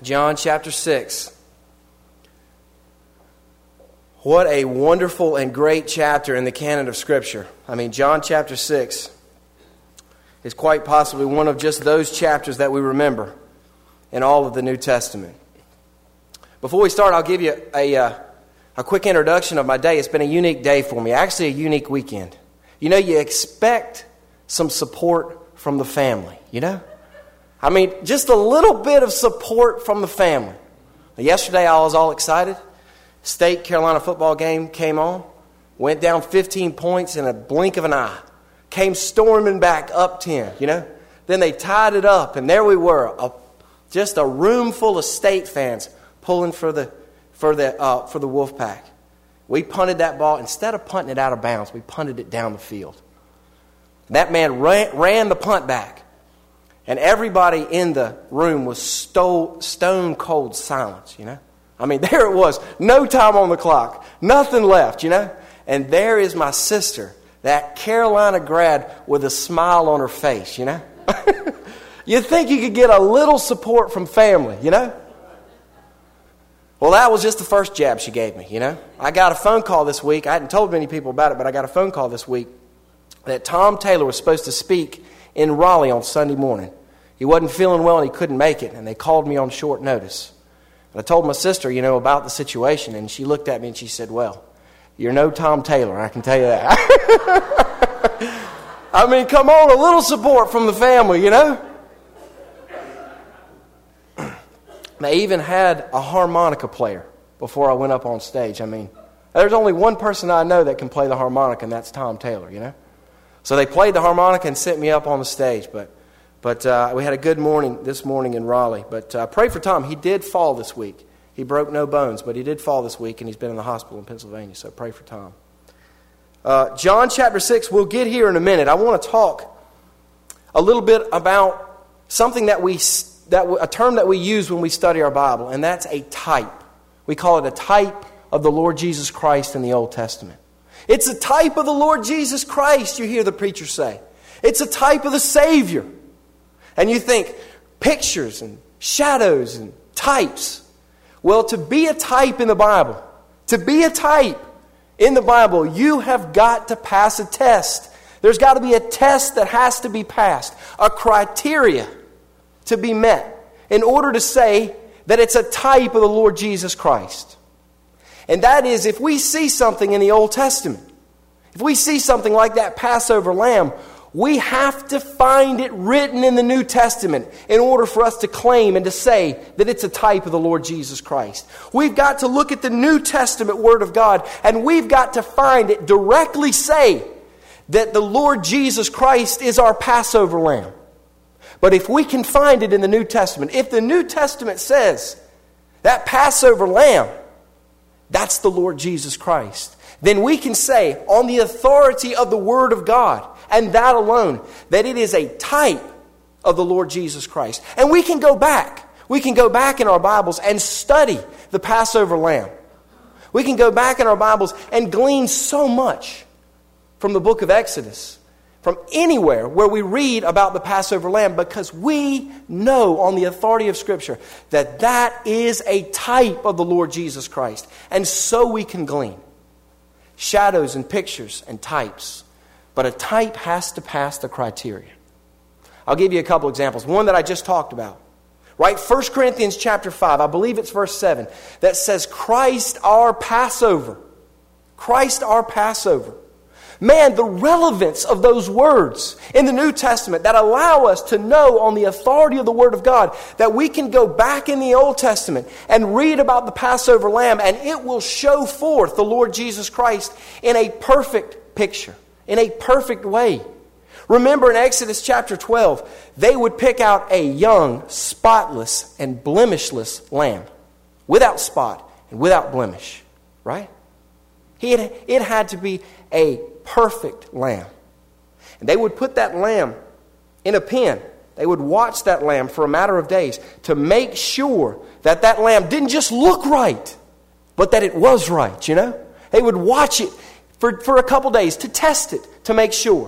John chapter 6. What a wonderful and great chapter in the canon of Scripture. I mean, John chapter 6 is quite possibly one of just those chapters that we remember in all of the New Testament. Before we start, I'll give you a quick introduction of my day. It's been a unique day for me, actually a unique weekend. You know, you expect some support from the family, you know? I mean, just a little bit of support from the family. Yesterday I was all excited. State Carolina football game came on. Went down 15 points in a blink of an eye. Came storming back up 10, you know. Then they tied it up, and there we were, just a room full of State fans pulling for the Wolfpack. We punted that ball. Instead of punting it out of bounds, we punted it down the field. That man ran the punt back. And everybody in the room was stone cold silence, you know. I mean, there it was. No time on the clock. Nothing left, you know. And there is my sister, that Carolina grad with a smile on her face, you know. You'd think you could get a little support from family, you know. Well, that was just the first jab she gave me, you know. I got a phone call this week. I hadn't told many people about it, but I got a phone call this week that Tom Taylor was supposed to speak in Raleigh on Sunday morning. He wasn't feeling well and he couldn't make it, and they called me on short notice. And I told my sister, you know, about the situation, and she looked at me and she said, well, you're no Tom Taylor, I can tell you that. I mean, come on, a little support from the family, you know. They even had a harmonica player before I went up on stage. I mean, there's only one person I know that can play the harmonica, and that's Tom Taylor, you know. So they played the harmonica and sent me up on the stage, but we had a good morning this morning in Raleigh. But pray for Tom. He did fall this week. He broke no bones, but he did fall this week, and he's been in the hospital in Pennsylvania. So pray for Tom. John chapter 6, we'll get here in a minute. I want to talk a little bit about something a term that we use when we study our Bible, and that's a type. We call it a type of the Lord Jesus Christ in the Old Testament. It's a type of the Lord Jesus Christ, you hear the preacher say. It's a type of the Savior. And you think, pictures and shadows and types. Well, to be a type in the Bible, you have got to pass a test. There's got to be a test that has to be passed, a criteria to be met in order to say that it's a type of the Lord Jesus Christ. And that is, if we see something in the Old Testament, if we see something like that Passover lamb, we have to find it written in the New Testament in order for us to claim and to say that it's a type of the Lord Jesus Christ. We've got to look at the New Testament Word of God, and we've got to find it directly say that the Lord Jesus Christ is our Passover lamb. But if we can find it in the New Testament, if the New Testament says that Passover lamb, that's the Lord Jesus Christ, then we can say on the authority of the Word of God, and that alone, that it is a type of the Lord Jesus Christ. And we can go back. We can go back in our Bibles and study the Passover lamb. We can go back in our Bibles and glean so much from the book of Exodus, from anywhere where we read about the Passover lamb, because we know on the authority of Scripture that that is a type of the Lord Jesus Christ. And so we can glean shadows and pictures and types. But a type has to pass the criteria. I'll give you a couple examples. One that I just talked about. Right? 1 Corinthians chapter 5, I believe it's verse 7, that says, Christ our Passover. Christ our Passover. Man, the relevance of those words in the New Testament that allow us to know on the authority of the Word of God that we can go back in the Old Testament and read about the Passover lamb, and it will show forth the Lord Jesus Christ in a perfect picture, in a perfect way. Remember in Exodus chapter 12, they would pick out a young, spotless, and blemishless lamb, without spot and without blemish, right? It had to be a perfect lamb. And they would put that lamb in a pen. They would watch that lamb for a matter of days to make sure that that lamb didn't just look right, but that it was right, you know? They would watch it for a couple days to test it, to make sure.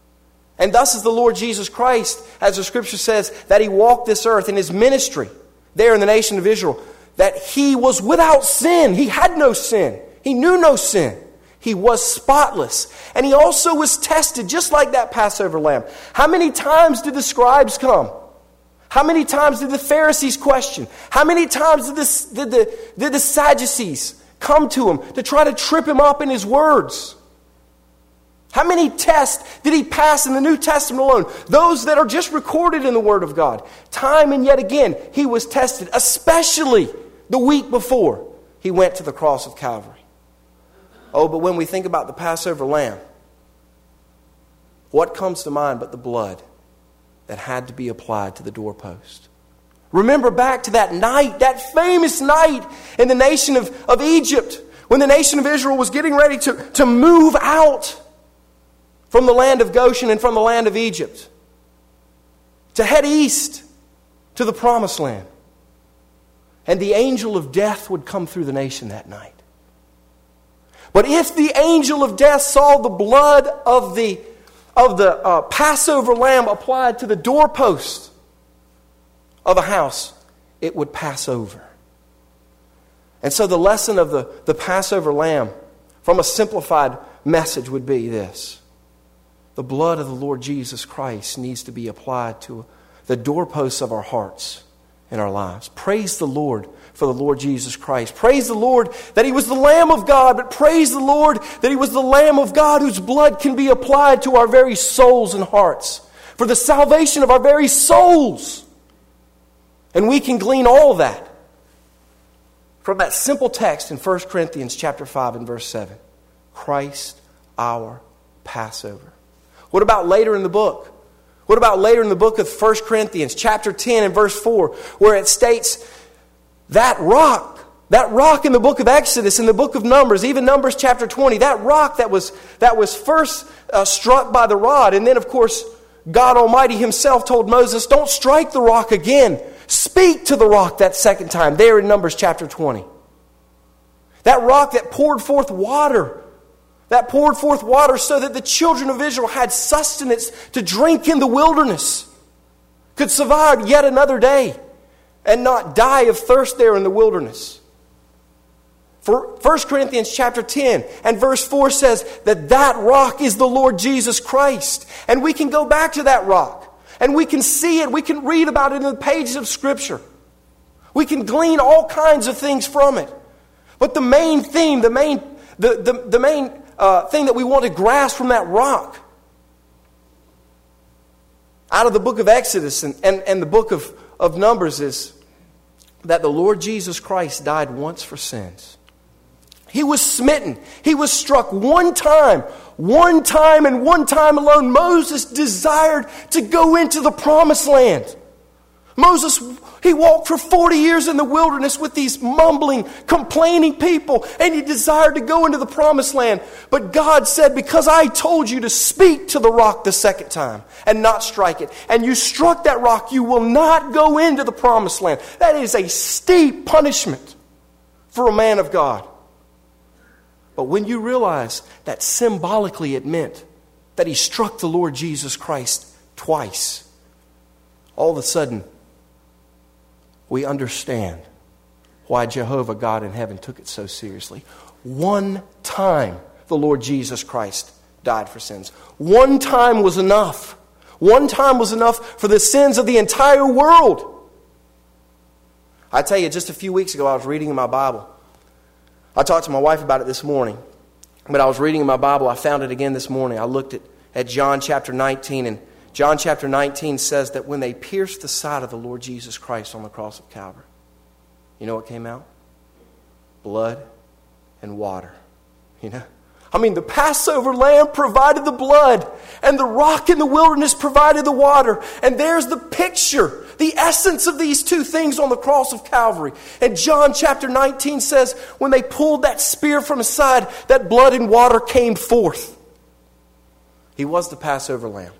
And thus is the Lord Jesus Christ, as the Scripture says, that He walked this earth in His ministry. there in the nation of Israel, that He was without sin. He had no sin. He knew no sin. He was spotless. And He also was tested just like that Passover lamb. How many times did the scribes come? How many times did the Pharisees question? How many times did the Sadducees come to Him to try to trip Him up in His words? How many tests did He pass in the New Testament alone? Those that are just recorded in the Word of God. Time and yet again, He was tested, especially the week before He went to the cross of Calvary. Oh, but when we think about the Passover lamb, what comes to mind but the blood that had to be applied to the doorpost? Remember back to that night, that famous night in the nation of Egypt, when the nation of Israel was getting ready to move out from the land of Goshen and from the land of Egypt, to head east to the promised land. And the angel of death would come through the nation that night. But if the angel of death saw the blood of the Passover lamb applied to the doorpost of a house, it would pass over. And so the lesson of the Passover lamb from a simplified message would be this: the blood of the Lord Jesus Christ needs to be applied to the doorposts of our hearts and our lives. Praise the Lord for the Lord Jesus Christ. Praise the Lord that He was the Lamb of God, but praise the Lord that He was the Lamb of God whose blood can be applied to our very souls and hearts for the salvation of our very souls. And we can glean all that from that simple text in 1 Corinthians chapter 5 and verse 7. Christ our Passover. What about later in the book? What about later in the book of 1 Corinthians chapter 10 and verse 4, where it states that rock in the book of Exodus, in the book of Numbers, even Numbers chapter 20, that rock that was first struck by the rod. And then, of course, God Almighty Himself told Moses, don't strike the rock again. Speak to the rock that second time, there in Numbers chapter 20. That rock that poured forth water. That poured forth water so that the children of Israel had sustenance to drink in the wilderness. Could survive yet another day and not die of thirst there in the wilderness. For 1 Corinthians chapter 10 and verse 4 says that rock is the Lord Jesus Christ. And we can go back to that rock. And we can see it. We can read about it in the pages of Scripture. We can glean all kinds of things from it. But the main theme, the main thing that we want to grasp from that rock out of the book of Exodus and the book of Numbers is that the Lord Jesus Christ died once for sins. He was smitten. He was struck one time and one time alone. Moses desired to go into the promised land. Moses, he walked for 40 years in the wilderness with these mumbling, complaining people, and he desired to go into the promised land. But God said, because I told you to speak to the rock the second time and not strike it, and you struck that rock, you will not go into the promised land. That is a steep punishment for a man of God. But when you realize that symbolically it meant that he struck the Lord Jesus Christ twice, all of a sudden, we understand why Jehovah God in heaven took it so seriously. One time the Lord Jesus Christ died for sins. One time was enough. One time was enough for the sins of the entire world. I tell you, just a few weeks ago I was reading in my Bible. I talked to my wife about it this morning. But I was reading in my Bible. I found it again this morning. I looked at John chapter 19, and John chapter 19 says that when they pierced the side of the Lord Jesus Christ on the cross of Calvary, you know what came out? Blood and water. You know? I mean, the Passover lamb provided the blood, and the rock in the wilderness provided the water. And there's the picture, the essence of these two things on the cross of Calvary. And John chapter 19 says, when they pulled that spear from his side, that blood and water came forth. He was the Passover lamb.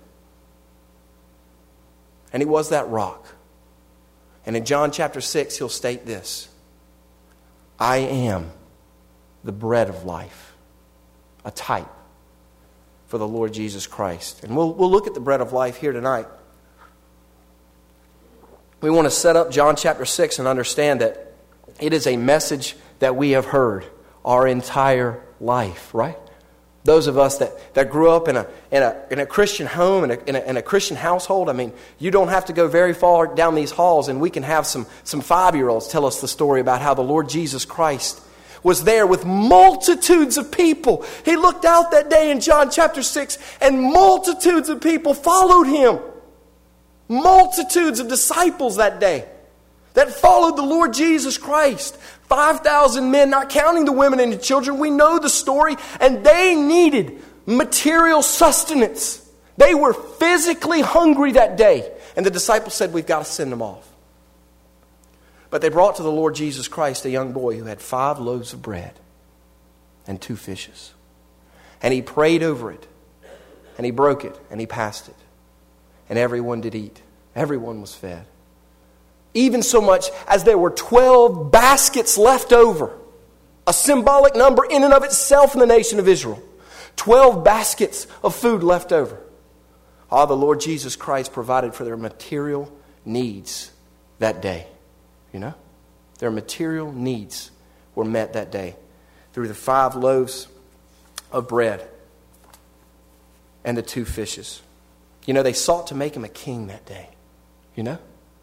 And he was that rock. And in John chapter 6, he'll state this: I am the bread of life. A type for the Lord Jesus Christ. And we'll look at the bread of life here tonight. we want to set up John chapter 6 and understand that it is a message that we have heard our entire life, right? Those of us that grew up in a Christian home, in a Christian household, I mean, you don't have to go very far down these halls and we can have some 5-year-olds tell us the story about how the Lord Jesus Christ was there with multitudes of people. He looked out that day in John chapter 6 and multitudes of people followed him. Multitudes of disciples that day that followed the Lord Jesus Christ. 5,000 men, not counting the women and the children. We know the story. And they needed material sustenance. They were physically hungry that day. And the disciples said, we've got to send them off. But they brought to the Lord Jesus Christ a young boy who had 5 loaves of bread and 2 fishes. And he prayed over it. And he broke it. And he passed it. And everyone did eat. Everyone was fed. Even so much as there were 12 baskets left over. A symbolic number in and of itself in the nation of Israel. 12 baskets of food left over. The Lord Jesus Christ provided for their material needs that day. You know? Their material needs were met that day through the 5 loaves of bread and the 2 fishes. You know, they sought to make him a king that day. You know?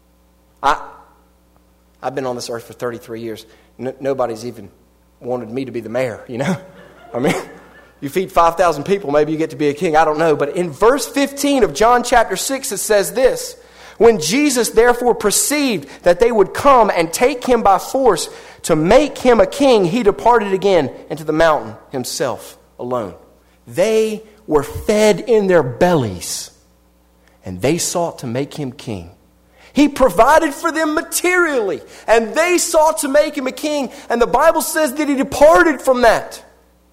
I've been on this earth for 33 years. Nobody's even wanted me to be the mayor, you know? I mean, you feed 5,000 people, maybe you get to be a king. I don't know. But in verse 15 of John chapter 6, it says this. When Jesus therefore perceived that they would come and take him by force to make him a king, he departed again into the mountain himself alone. They were fed in their bellies, and they sought to make him king. He provided for them materially, and they sought to make him a king. And the Bible says that he departed from that.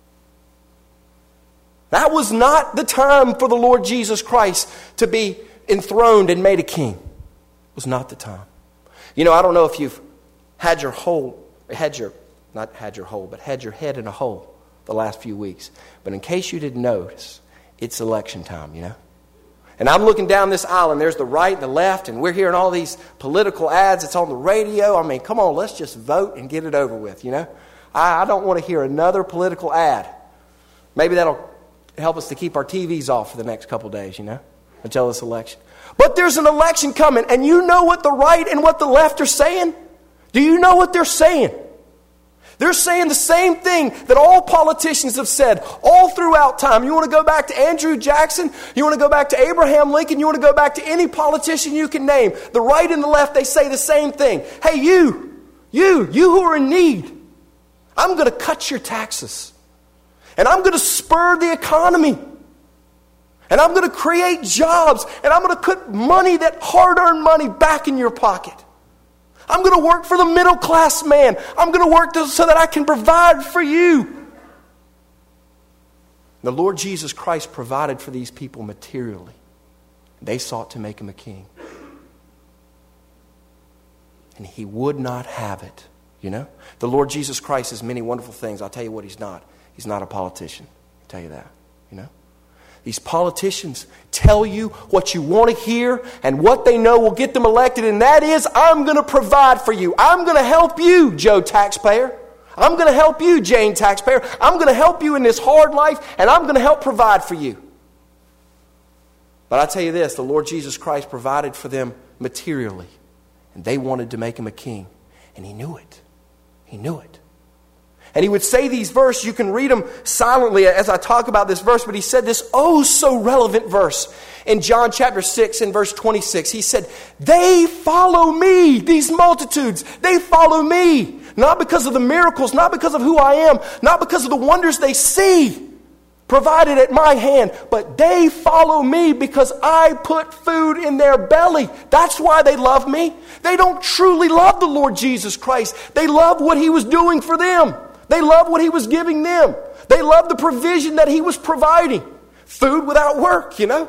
That was not the time for the Lord Jesus Christ to be enthroned and made a king. It was not the time. You know, I don't know if you've had your head in a hole the last few weeks. But in case you didn't notice, it's election time, you know. And I'm looking down this aisle, and there's the right and the left, and we're hearing all these political ads. It's on the radio. I mean, come on, let's just vote and get it over with, you know. I don't want to hear another political ad. Maybe that'll help us to keep our TVs off for the next couple days, you know, until this election. But there's an election coming, and you know what the right and what the left are saying? Do you know what they're saying? They're saying the same thing that all politicians have said all throughout time. You want to go back to Andrew Jackson? You want to go back to Abraham Lincoln? You want to go back to any politician you can name? The right and the left, they say the same thing. Hey, you who are in need, I'm going to cut your taxes. And I'm going to spur the economy. And I'm going to create jobs. And I'm going to put money, that hard-earned money, back in your pocket. I'm going to work for the middle class man. I'm going to work so that I can provide for you. The Lord Jesus Christ provided for these people materially. They sought to make him a king. And he would not have it, you know. The Lord Jesus Christ is many wonderful things. I'll tell you what he's not. He's not a politician. I'll tell you that, you know. These politicians tell you what you want to hear and what they know will get them elected, and that is, I'm going to provide for you. I'm going to help you, Joe taxpayer. I'm going to help you, Jane taxpayer. I'm going to help you in this hard life, and I'm going to help provide for you. But I tell you this, the Lord Jesus Christ provided for them materially, and they wanted to make him a king, and he knew it. He knew it. And he would say these verses. You can read them silently as I talk about this verse. But he said this oh so relevant verse in John chapter 6 and verse 26. He said, they follow me, these multitudes. They follow me. Not because of the miracles, not because of who I am, not because of the wonders they see provided at my hand. But they follow me because I put food in their belly. That's why they love me. They don't truly love the Lord Jesus Christ. They love what he was doing for them. They love what he was giving them. They love the provision that he was providing. Food without work, you know.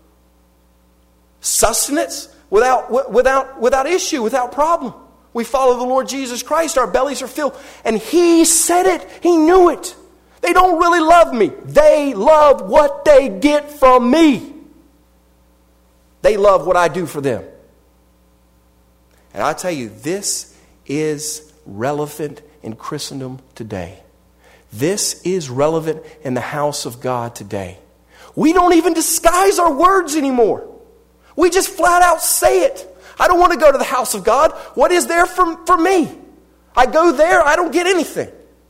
Sustenance without issue, without problem. We follow the Lord Jesus Christ. Our bellies are filled. And he said it. He knew it. They don't really love me. They love what they get from me. They love what I do for them. And I tell you, this is relevant in Christendom today. This is relevant in the house of God today. We don't even disguise our words anymore. We just flat out say it. I don't want to go to the house of God. What is there for me? I go there, I don't get anything.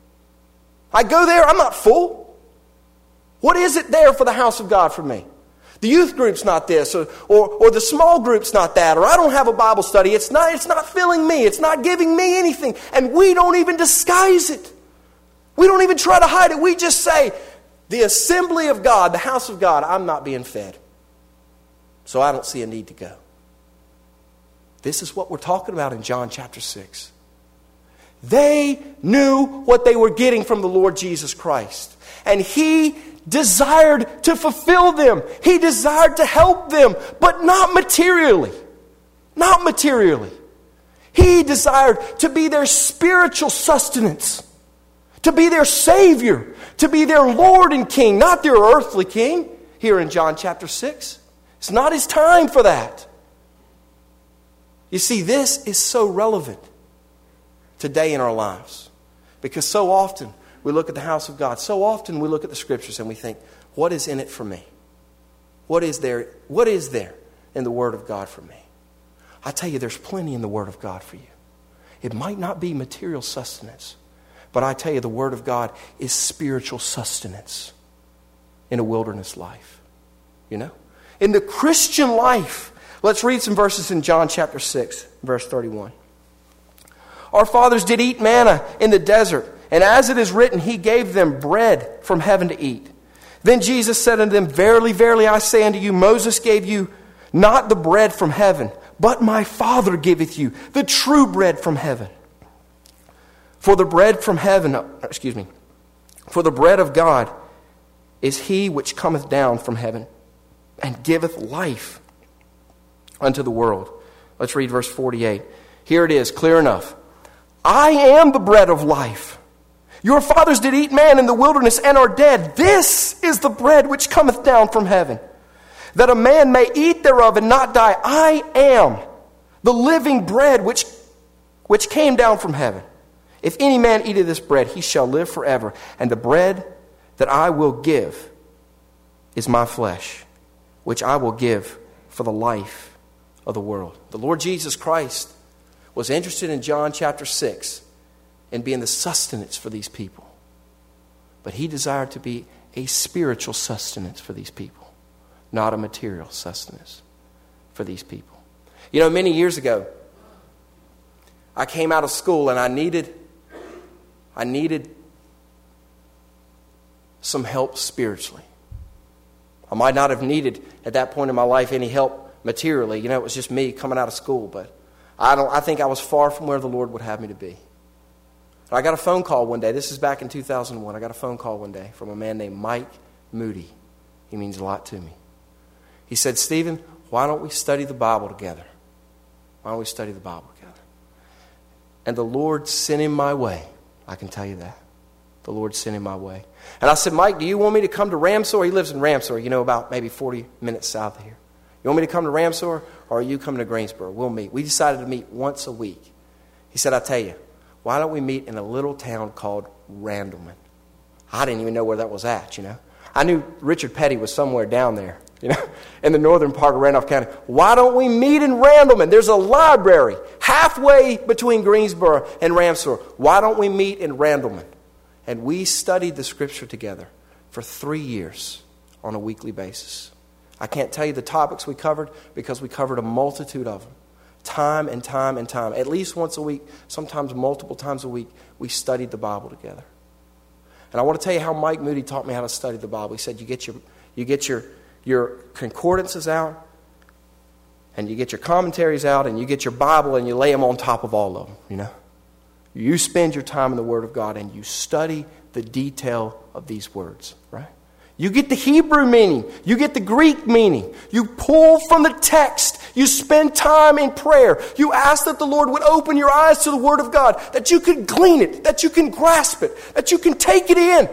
I go there, I'm not full. What is it there for the house of God for me? The youth group's not this, or the small group's not that, or I don't have a Bible study. It's not filling me. It's not giving me anything. And we don't even disguise it. We don't even try to hide it. We just say, the assembly of God, the house of God, I'm not being fed. So I don't see a need to go. This is what we're talking about in John chapter 6. They knew what they were getting from the Lord Jesus Christ. And He desired to fulfill them. He desired to help them, but not materially. Not materially. He desired to be their spiritual sustenance, to be their Savior, to be their Lord and King, not their earthly king, here in John chapter 6. It's not His time for that. You see, this is so relevant today in our lives, because so often we look at the house of God. So often we look at the Scriptures and we think, what is in it for me? What is there in the Word of God for me? I tell you, there's plenty in the Word of God for you. It might not be material sustenance, but I tell you, the Word of God is spiritual sustenance in a wilderness life. You know? In the Christian life, let's read some verses in John chapter 6, verse 31. Our fathers did eat manna in the desert, and as it is written, He gave them bread from heaven to eat. Then Jesus said unto them, Verily, verily, I say unto you, Moses gave you not the bread from heaven, but my Father giveth you the true bread from heaven. For the bread from heaven, for the bread of God is He which cometh down from heaven and giveth life unto the world. Let's read verse 48. Here it is, clear enough. I am the bread of life. Your fathers did eat manna in the wilderness and are dead. This is the bread which cometh down from heaven, that a man may eat thereof and not die. I am the living bread which came down from heaven. If any man eat of this bread, he shall live forever. And the bread that I will give is my flesh, which I will give for the life of the world. The Lord Jesus Christ was interested in John chapter 6 in being the sustenance for these people. But He desired to be a spiritual sustenance for these people, not a material sustenance for these people. You know, many years ago, I came out of school and I needed some help spiritually. I might not have needed at that point in my life any help materially. You know, it was just me coming out of school, but I think I was far from where the Lord would have me to be. I got a phone call one day. This is back in 2001. I got a phone call one day from a man named Mike Moody. He means a lot to me. He said, Stephen, why don't we study the Bible together? Why don't we study the Bible together? And the Lord sent him my way. I can tell you that. The Lord sent him my way. And I said, Mike, do you want me to come to Ramsor? He lives in Ramsor, about maybe 40 minutes south of here. You want me to come to Ramsor, or are you coming to Greensboro? We'll meet. We decided to meet once a week. He said, I tell you, why don't we meet in a little town called Randleman? I didn't even know where that was at, I knew Richard Petty was somewhere down there, in the northern part of Randolph County. Why don't we meet in Randleman? There's a library halfway between Greensboro and Ramsor. Why don't we meet in Randleman? And we studied the Scripture together for 3 years on a weekly basis. I can't tell you the topics we covered because we covered a multitude of them. Time and time and time. At least once a week, sometimes multiple times a week, we studied the Bible together. And I want to tell you how Mike Moody taught me how to study the Bible. He said you get your concordances out, and you get your commentaries out, and you get your Bible, and you lay them on top of all of them, You spend your time in the Word of God, and you study the detail of these words, right? You get the Hebrew meaning. You get the Greek meaning. You pull from the text. You spend time in prayer. You ask that the Lord would open your eyes to the Word of God, that you can glean it, that you can grasp it, that you can take it in.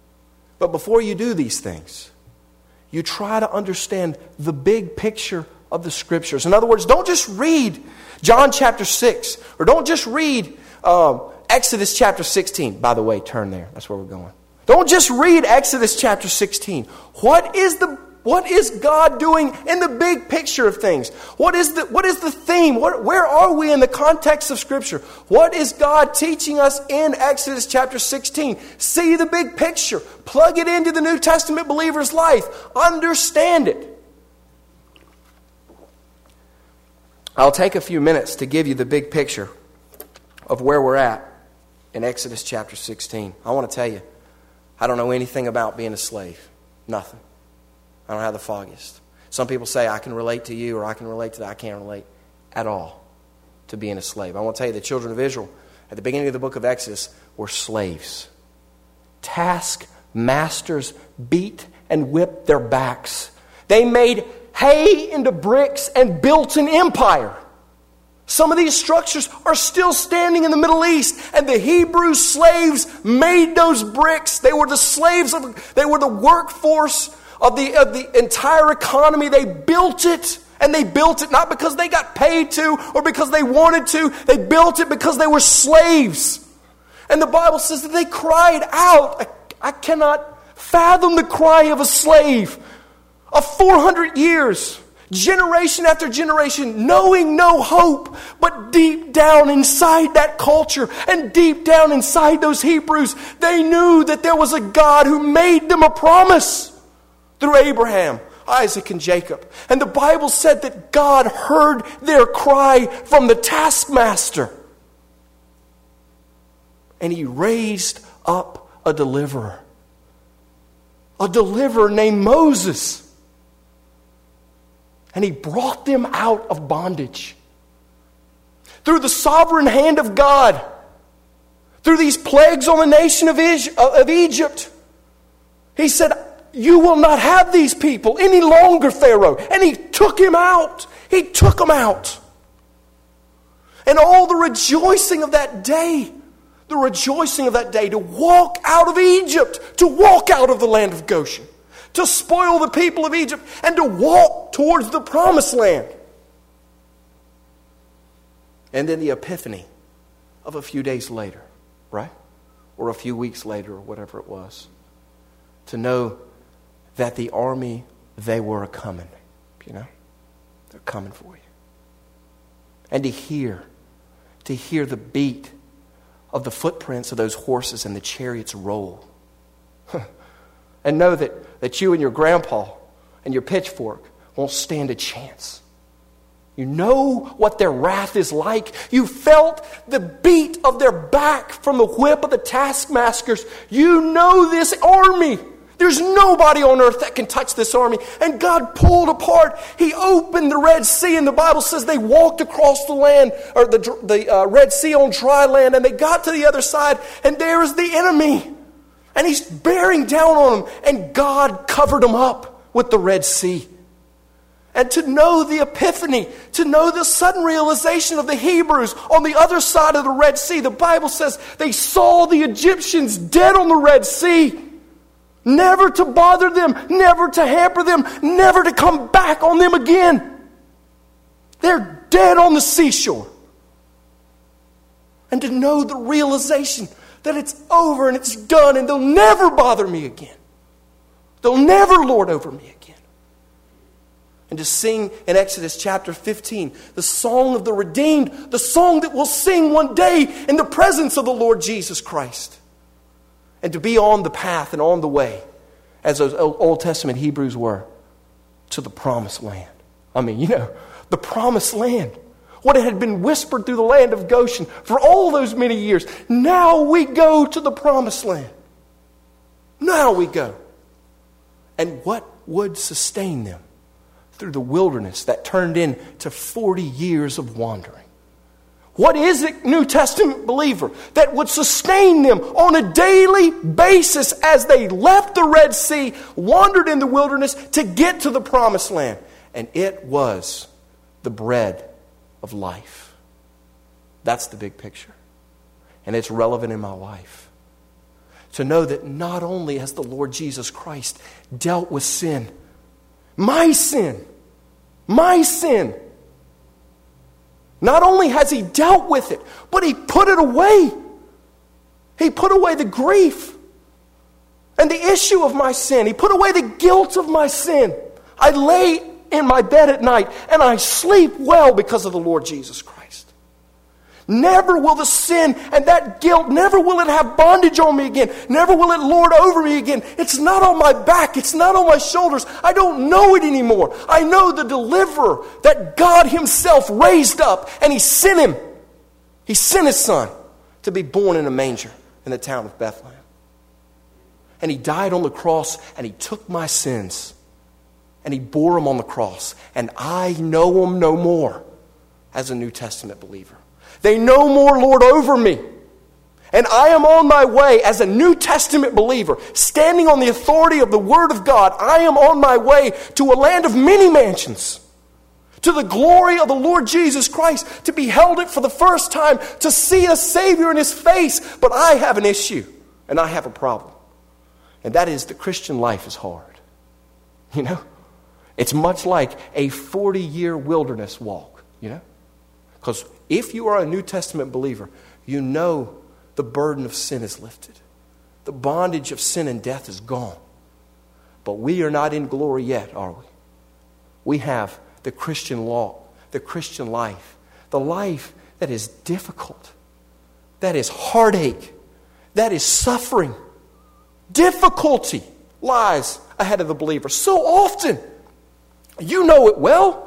But before you do these things, you try to understand the big picture of the Scriptures. In other words, don't just read John chapter 6, or don't just read Exodus chapter 16. By the way, turn there. That's where we're going. Don't just read Exodus chapter 16. What is God doing in the big picture of things? What is the theme? Where are we in the context of Scripture? What is God teaching us in Exodus chapter 16? See the big picture. Plug it into the New Testament believer's life. Understand it. I'll take a few minutes to give you the big picture of where we're at in Exodus chapter 16. I want to tell you, I don't know anything about being a slave. Nothing. I don't have the foggiest. Some people say, I can relate to you, or I can relate to that. I can't relate at all to being a slave. I want to tell you, the children of Israel, at the beginning of the book of Exodus, were slaves. Taskmasters beat and whipped their backs. They made hay into bricks and built an empire. Some of these structures are still standing in the Middle East, and the Hebrew slaves made those bricks. They were the slaves they were the workforce of the entire economy. They built it, and they built it not because they got paid to or because they wanted to. They built it because they were slaves. And the Bible says that they cried out. I cannot fathom the cry of a slave of 400 years, generation after generation, knowing no hope, but deep down inside that culture and deep down inside those Hebrews, they knew that there was a God who made them a promise through Abraham, Isaac, and Jacob. And the Bible said that God heard their cry from the taskmaster, and He raised up a deliverer named Moses. And He brought them out of bondage. Through the sovereign hand of God. Through these plagues on the nation of Egypt. He said, you will not have these people any longer, Pharaoh. And He took him out. He took them out. And all the rejoicing of that day. The rejoicing of that day to walk out of Egypt. To walk out of the land of Goshen. To spoil the people of Egypt, and to walk towards the promised land. And then the epiphany of a few days later, right? Or a few weeks later, or whatever it was. To know that the army, they were a-coming. You know? They're coming for you. And to hear the beat of the footprints of those horses and the chariots roll. And know that you and your grandpa and your pitchfork won't stand a chance. You know what their wrath is like. You felt the beat of their back from the whip of the taskmasters. You know this army. There's nobody on earth that can touch this army. And God pulled apart. He opened the Red Sea, and the Bible says they walked across the land, or the Red Sea on dry land, and they got to the other side, and there is the enemy. And he's bearing down on them. And God covered them up with the Red Sea. And to know the epiphany, to know the sudden realization of the Hebrews on the other side of the Red Sea. The Bible says they saw the Egyptians dead on the Red Sea. Never to bother them, never to hamper them, never to come back on them again. They're dead on the seashore. And to know the realization that it's over and it's done and they'll never bother me again. They'll never lord over me again. And to sing in Exodus chapter 15, the song of the redeemed, the song that we'll sing one day in the presence of the Lord Jesus Christ. And to be on the path and on the way, as those Old Testament Hebrews were, to the promised land. I mean, you know, the promised land. What had been whispered through the land of Goshen for all those many years. Now we go to the promised land. Now we go. And what would sustain them through the wilderness that turned into 40 years of wandering? What is it, New Testament believer, that would sustain them on a daily basis as they left the Red Sea, wandered in the wilderness to get to the promised land? And it was the bread of life. That's the big picture. And it's relevant in my life. To know that not only has the Lord Jesus Christ dealt with sin, my sin, My sin. Not only has He dealt with it, but He put it away. He put away the grief and the issue of my sin. He put away the guilt of my sin. I lay in my bed at night and I sleep well because of the Lord Jesus Christ. Never will the sin and that guilt, never will it have bondage on me again. Never will it lord over me again. It's not on my back. It's not on my shoulders. I don't know it anymore. I know the deliverer that God Himself raised up, and He sent Him. He sent His Son to be born in a manger in the town of Bethlehem. And He died on the cross, and He took my sins, and He bore them on the cross. And I know them no more as a New Testament believer. They no more lord over me. And I am on my way as a New Testament believer, standing on the authority of the Word of God. I am on my way to a land of many mansions, to the glory of the Lord Jesus Christ, to behold it for the first time, to see a Savior in His face. But I have an issue, and I have a problem. And that is the Christian life is hard. You know? It's much like a 40-year wilderness walk, you know? Because if you are a New Testament believer, you know the burden of sin is lifted. The bondage of sin and death is gone. But we are not in glory yet, are we? We have the Christian law, the Christian life, the life that is difficult, that is heartache, that is suffering. Difficulty lies ahead of the believer so often. You know it well.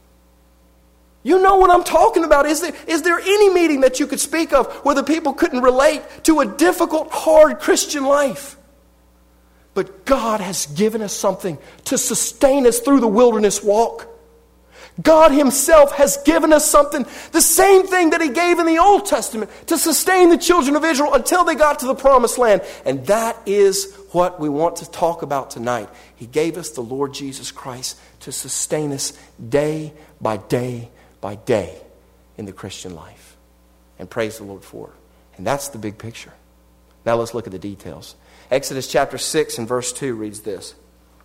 You know what I'm talking about. Is there any meeting that you could speak of where the people couldn't relate to a difficult, hard Christian life? But God has given us something to sustain us through the wilderness walk. God Himself has given us something, the same thing that He gave in the Old Testament, to sustain the children of Israel until they got to the promised land. And that is what we want to talk about tonight. He gave us the Lord Jesus Christ to sustain us day by day by day in the Christian life. And praise the Lord for it. And that's the big picture. Now let's look at the details. Exodus chapter 6 and verse 2 reads this.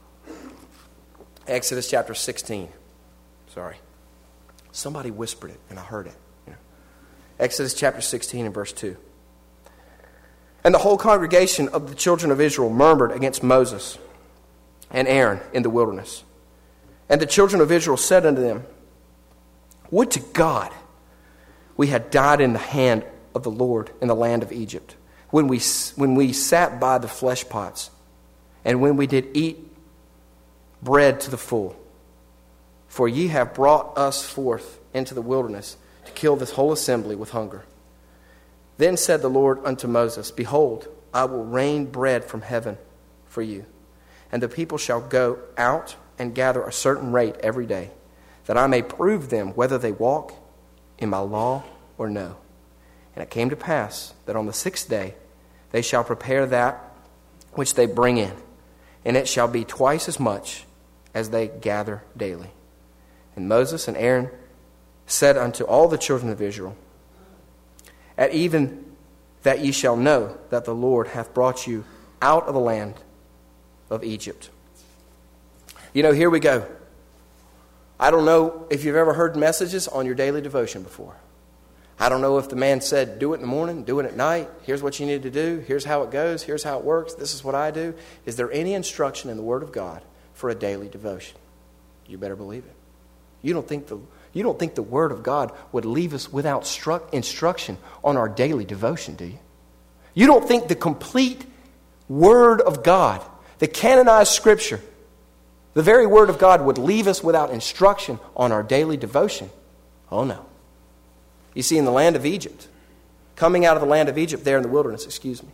Exodus chapter 16. Sorry. Somebody whispered it and I heard it. Exodus chapter 16 and verse 2. And the whole congregation of the children of Israel murmured against Moses and Aaron in the wilderness. And the children of Israel said unto them, Would to God we had died in the hand of the Lord in the land of Egypt, when we sat by the flesh pots, and when we did eat bread to the full. For ye have brought us forth into the wilderness to kill this whole assembly with hunger. Then said the Lord unto Moses, Behold, I will rain bread from heaven for you, and the people shall go out and gather a certain rate every day, that I may prove them whether they walk in my law or no. And it came to pass that on the 6th day they shall prepare that which they bring in, and it shall be twice as much as they gather daily. And Moses and Aaron said unto all the children of Israel, At even that ye shall know that the Lord hath brought you out of the land of Egypt. You know, here we go. I don't know if you've ever heard messages on your daily devotion before. I don't know if the man said, do it in the morning, do it at night. Here's what you need to do. Here's how it goes. Here's how it works. This is what I do. Is there any instruction in the Word of God for a daily devotion? You better believe it. You don't think the Word of God would leave us without instruction on our daily devotion, do you? You don't think the complete Word of God, the canonized Scripture, the very Word of God would leave us without instruction on our daily devotion? Oh no. You see, in the land of Egypt, coming out of the land of Egypt there in the wilderness,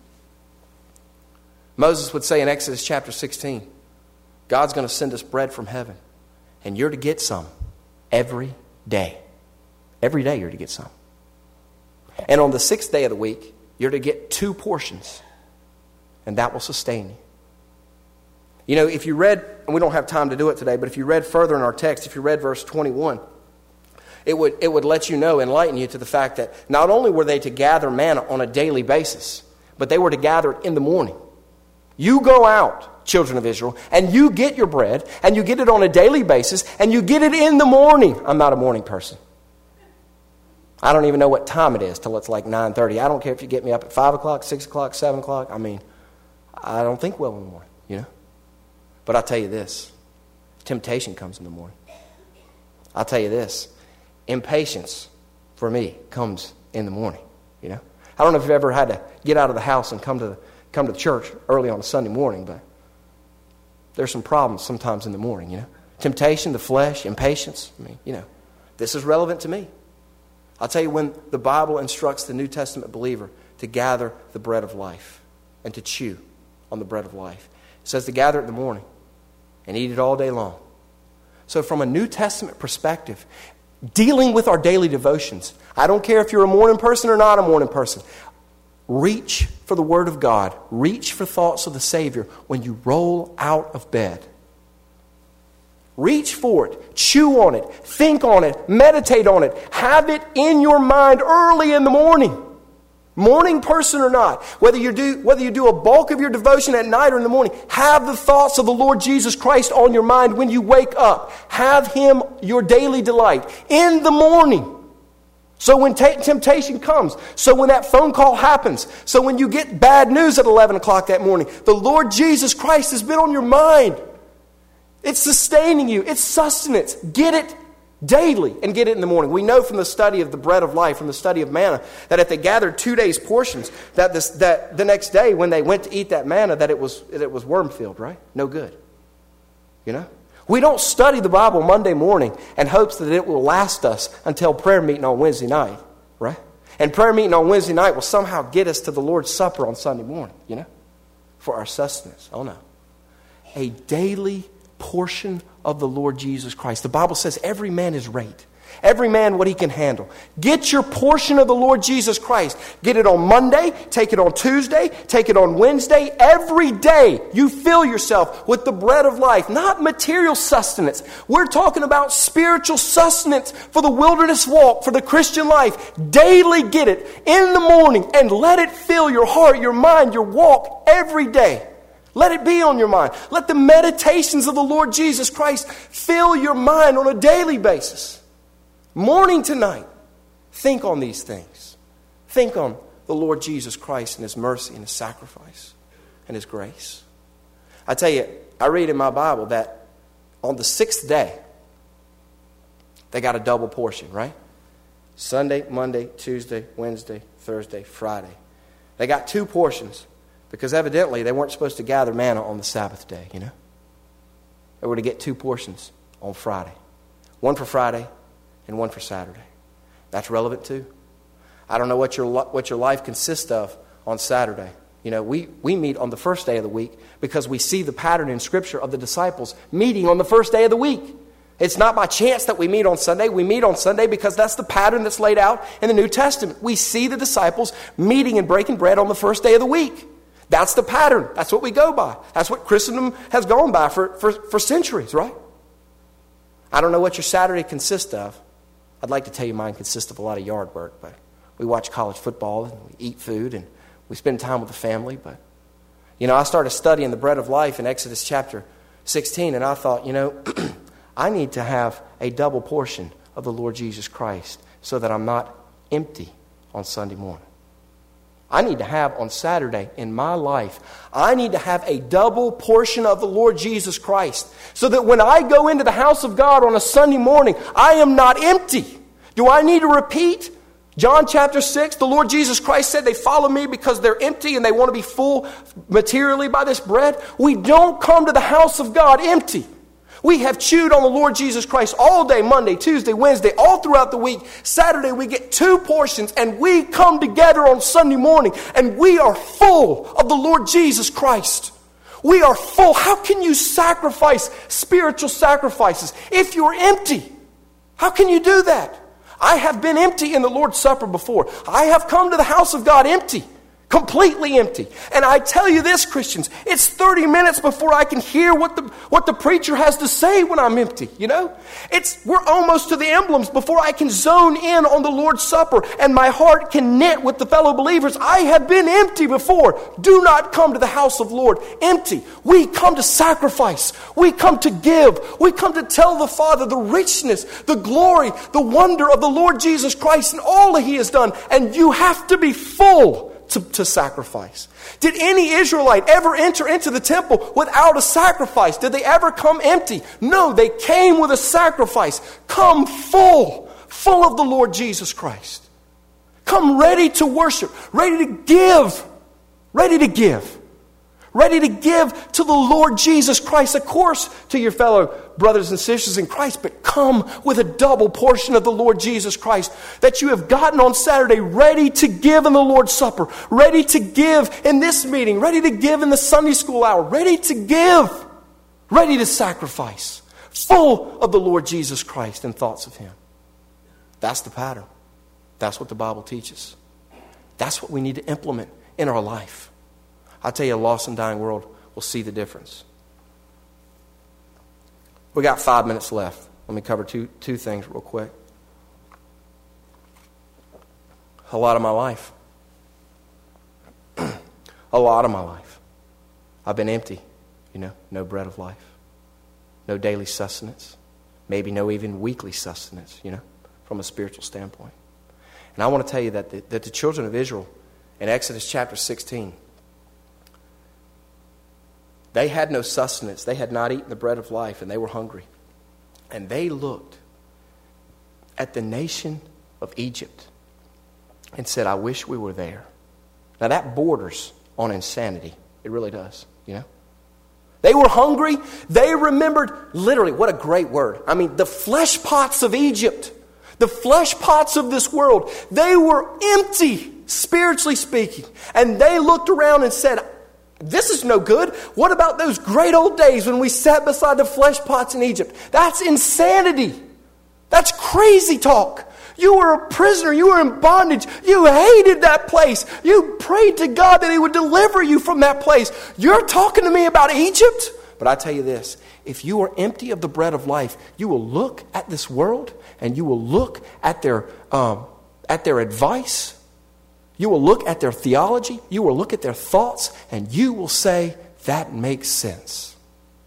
Moses would say in Exodus chapter 16, God's going to send us bread from heaven, and you're to get some every day. Every day you're to get some. And on the 6th day of the week, you're to get 2 portions, and that will sustain you. You know, if you read, and we don't have time to do it today, but if you read further in our text, if you read verse 21, it would let you know, enlighten you to the fact that not only were they to gather manna on a daily basis, but they were to gather it in the morning. You go out children of Israel, and you get your bread, and you get it on a daily basis, and you get it in the morning. I'm not a morning person. I don't even know what time it is till it's like 9:30. I don't care if you get me up at 5 o'clock, 6 o'clock, 7 o'clock. I mean, I don't think well in the morning, you know. But I'll tell you this, temptation comes in the morning. I'll tell you this, impatience for me comes in the morning, you know. I don't know if you've ever had to get out of the house and come to the church early on a Sunday morning, but there's some problems sometimes in the morning, you know. Temptation, the flesh, impatience. I mean, you know, this is relevant to me. I'll tell you when the Bible instructs the New Testament believer to gather the bread of life and to chew on the bread of life. It says to gather it in the morning and eat it all day long. So from a New Testament perspective, dealing with our daily devotions, I don't care if you're a morning person or not a morning person, reach for the Word of God. Reach for thoughts of the Savior when you roll out of bed. Reach for it. Chew on it. Think on it. Meditate on it. Have it in your mind early in the morning. Morning person or not, whether you do a bulk of your devotion at night or in the morning, have the thoughts of the Lord Jesus Christ on your mind when you wake up. Have Him your daily delight in the morning. So when temptation comes, so when that phone call happens, so when you get bad news at 11 o'clock that morning, the Lord Jesus Christ has been on your mind. It's sustaining you. It's sustenance. Get it daily and get it in the morning. We know from the study of the bread of life, from the study of manna, that if they gathered 2 days' portions, that the next day when they went to eat that manna, that it was worm-filled, right? No good. You know? We don't study the Bible Monday morning in hopes that it will last us until prayer meeting on Wednesday night, right? And prayer meeting on Wednesday night will somehow get us to the Lord's Supper on Sunday morning, you know, for our sustenance. Oh no. A daily portion of the Lord Jesus Christ. The Bible says every man is rate. Every man what he can handle. Get your portion of the Lord Jesus Christ. Get it on Monday, take it on Tuesday, take it on Wednesday. Every day you fill yourself with the bread of life, not material sustenance. We're talking about spiritual sustenance for the wilderness walk, for the Christian life. Daily get it in the morning and let it fill your heart, your mind, your walk every day. Let it be on your mind. Let the meditations of the Lord Jesus Christ fill your mind on a daily basis. Morning to night, think on these things. Think on the Lord Jesus Christ and His mercy and His sacrifice and His grace. I tell you, I read in my Bible that on the 6th day, they got a double portion, right? Sunday, Monday, Tuesday, Wednesday, Thursday, Friday. They got 2 portions because evidently they weren't supposed to gather manna on the Sabbath day, you know. They were to get 2 portions on Friday. One for Friday and one for Saturday. That's relevant too. I don't know what your life consists of on Saturday. You know, we meet on the first day of the week because we see the pattern in Scripture of the disciples meeting on the first day of the week. It's not by chance that we meet on Sunday. We meet on Sunday because that's the pattern that's laid out in the New Testament. We see the disciples meeting and breaking bread on the first day of the week. That's the pattern. That's what we go by. That's what Christendom has gone by for centuries, right? I don't know what your Saturday consists of. I'd like to tell you mine consists of a lot of yard work, but we watch college football and we eat food and we spend time with the family. But, you know, I started studying the bread of life in Exodus chapter 16, and I thought, you know, I need to have a double portion of the Lord Jesus Christ so that I'm not empty on Sunday morning. I need to have on Saturday in my life, I need to have a double portion of the Lord Jesus Christ so that when I go into the house of God on a Sunday morning, I am not empty. Do I need to repeat? John chapter 6, the Lord Jesus Christ said they follow me because they're empty and they want to be full materially by this bread. We don't come to the house of God empty. We have chewed on the Lord Jesus Christ all day, Monday, Tuesday, Wednesday, all throughout the week. Saturday we get 2 portions and we come together on Sunday morning and we are full of the Lord Jesus Christ. We are full. How can you sacrifice spiritual sacrifices if you're empty? How can you do that? I have been empty in the Lord's Supper before. I have come to the house of God empty. Completely empty. And I tell you this, Christians, it's 30 minutes before I can hear what the preacher has to say when I'm empty, you know? We're almost to the emblems before I can zone in on the Lord's Supper and my heart can knit with the fellow believers. I have been empty before. Do not come to the house of the Lord empty. We come to sacrifice. We come to give. We come to tell the Father the richness, the glory, the wonder of the Lord Jesus Christ and all that He has done. And you have to be full to sacrifice. Did any Israelite ever enter into the temple without a sacrifice? Did they ever come empty? No, they came with a sacrifice. Come full of the Lord Jesus Christ. Come ready to worship, ready to give, ready to give. Ready to give to the Lord Jesus Christ, of course, to your fellow brothers and sisters in Christ, but come with a double portion of the Lord Jesus Christ that you have gotten on Saturday, ready to give in the Lord's Supper, ready to give in this meeting, ready to give in the Sunday school hour, ready to give, ready to sacrifice, full of the Lord Jesus Christ and thoughts of Him. That's the pattern. That's what the Bible teaches. That's what we need to implement in our life. I'll tell you, a lost and dying world will see the difference. We got 5 minutes left. Let me cover two things real quick. A lot of my life. I've been empty, no bread of life. No daily sustenance. Maybe no even weekly sustenance, from a spiritual standpoint. And I want to tell you that the children of Israel in Exodus chapter 16, they had no sustenance. They had not eaten the bread of life, and they were hungry. And they looked at the nation of Egypt and said, I wish we were there. Now that borders on insanity. It really does, They were hungry. They remembered, literally, what a great word. I mean, the flesh pots of Egypt, the flesh pots of this world, they were empty, spiritually speaking. And they looked around and said, this is no good. What about those great old days when we sat beside the flesh pots in Egypt? That's insanity. That's crazy talk. You were a prisoner. You were in bondage. You hated that place. You prayed to God that He would deliver you from that place. You're talking to me about Egypt? But I tell you this, if you are empty of the bread of life, you will look at this world and you will look at their advice. You will look at their theology, you will look at their thoughts, and you will say, that makes sense.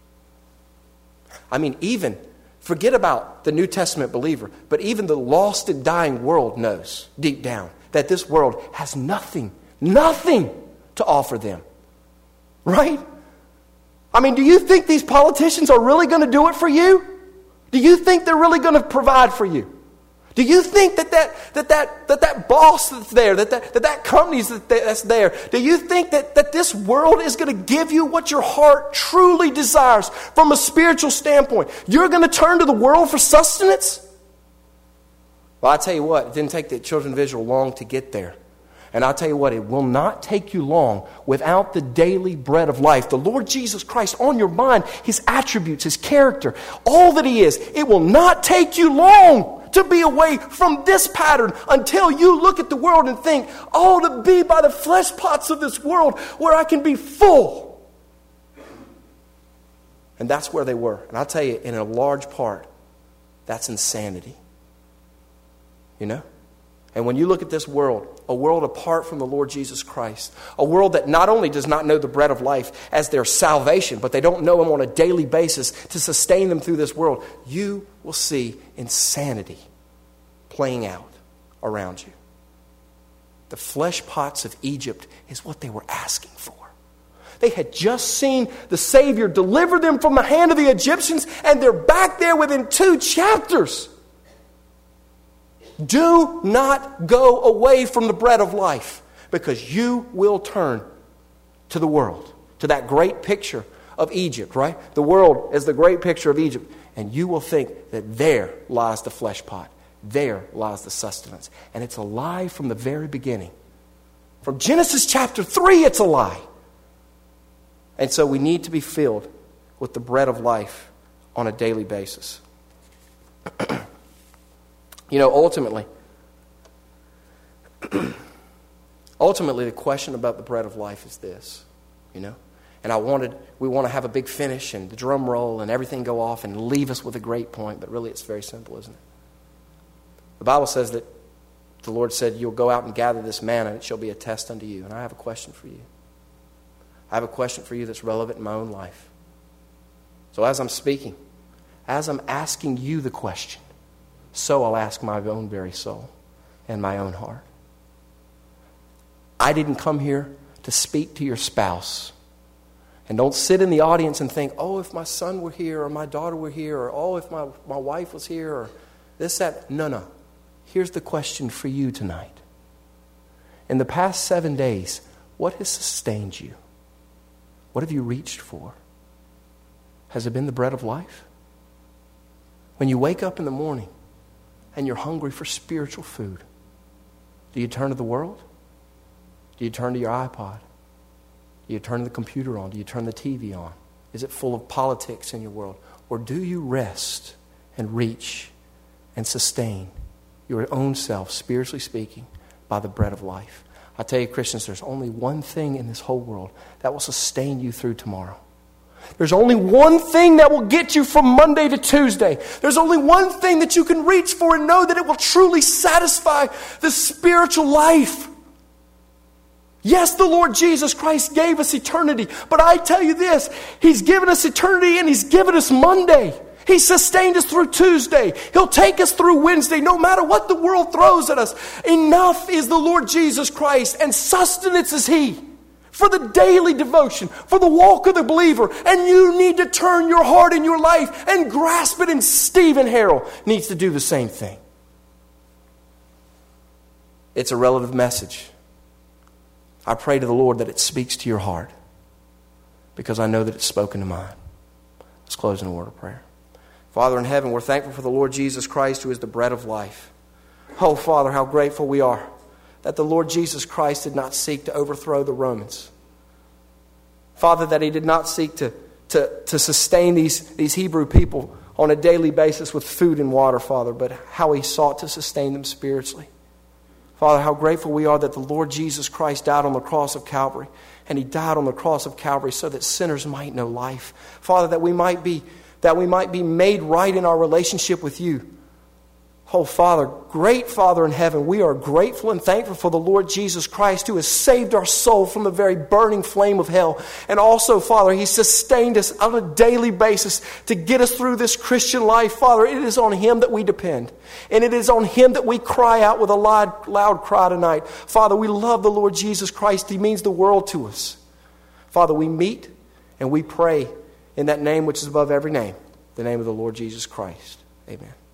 I mean, even, forget about the New Testament believer, but even the lost and dying world knows deep down that this world has nothing to offer them. Right? I mean, do you think these politicians are really going to do it for you? Do you think they're really going to provide for you? Do you think that boss that's there, that company that's there, do you think that this world is going to give you what your heart truly desires from a spiritual standpoint? You're going to turn to the world for sustenance? Well, I tell you what, it didn't take the children of Israel long to get there. And I'll tell you what, it will not take you long without the daily bread of life. The Lord Jesus Christ on your mind, His attributes, His character, all that He is. It will not take you long to be away from this pattern until you look at the world and think, oh, to be by the flesh pots of this world where I can be full. And that's where they were. And I'll tell you, in a large part, that's insanity. And when you look at this world, a world apart from the Lord Jesus Christ, a world that not only does not know the bread of life as their salvation, but they don't know Him on a daily basis to sustain them through this world, you will see insanity playing out around you. The flesh pots of Egypt is what they were asking for. They had just seen the Savior deliver them from the hand of the Egyptians, and they're back there within 2 chapters. Do not go away from the bread of life, because you will turn to the world, to that great picture of Egypt, right? The world is the great picture of Egypt. And you will think that there lies the flesh pot. There lies the sustenance. And it's a lie from the very beginning. From Genesis chapter 3, it's a lie. And so we need to be filled with the bread of life on a daily basis. Ultimately, Ultimately, the question about the bread of life is this, And we want to have a big finish and the drum roll and everything go off and leave us with a great point, but really it's very simple, isn't it? The Bible says that the Lord said, you'll go out and gather this manna and it shall be a test unto you. And I have a question for you. I have a question for you that's relevant in my own life. So as I'm speaking, as I'm asking you the question, so I'll ask my own very soul and my own heart. I didn't come here to speak to your spouse. And don't sit in the audience and think, oh, if my son were here or my daughter were here or oh, if my wife was here or this, that. No. Here's the question for you tonight. In the past 7 days, what has sustained you? What have you reached for? Has it been the bread of life? When you wake up in the morning and you're hungry for spiritual food, do you turn to the world? Do you turn to your iPod? Do you turn the computer on? Do you turn the TV on? Is it full of politics in your world? Or do you rest and reach and sustain your own self, spiritually speaking, by the bread of life? I tell you, Christians, there's only one thing in this whole world that will sustain you through tomorrow. There's only one thing that will get you from Monday to Tuesday. There's only one thing that you can reach for and know that it will truly satisfy the spiritual life. Yes, the Lord Jesus Christ gave us eternity, but I tell you this, He's given us eternity and He's given us Monday. He sustained us through Tuesday. He'll take us through Wednesday, no matter what the world throws at us. Enough is the Lord Jesus Christ, and sustenance is He for the daily devotion, for the walk of the believer. And you need to turn your heart and your life and grasp it, and Stephen Harrell needs to do the same thing. It's a relative message. I pray to the Lord that it speaks to your heart, because I know that it's spoken to mine. Let's close in a word of prayer. Father in heaven, we're thankful for the Lord Jesus Christ, who is the bread of life. Oh, Father, how grateful we are that the Lord Jesus Christ did not seek to overthrow the Romans. Father, that He did not seek to sustain these Hebrew people on a daily basis with food and water, Father, but how He sought to sustain them spiritually. Father, how grateful we are that the Lord Jesus Christ died on the cross of Calvary. And He died on the cross of Calvary so that sinners might know life. Father, that we might be made right in our relationship with You. Oh, Father, great Father in heaven, we are grateful and thankful for the Lord Jesus Christ, who has saved our soul from the very burning flame of hell. And also, Father, He sustained us on a daily basis to get us through this Christian life. Father, it is on Him that we depend. And it is on Him that we cry out with a loud cry tonight. Father, we love the Lord Jesus Christ. He means the world to us. Father, we meet and we pray in that name which is above every name, the name of the Lord Jesus Christ. Amen.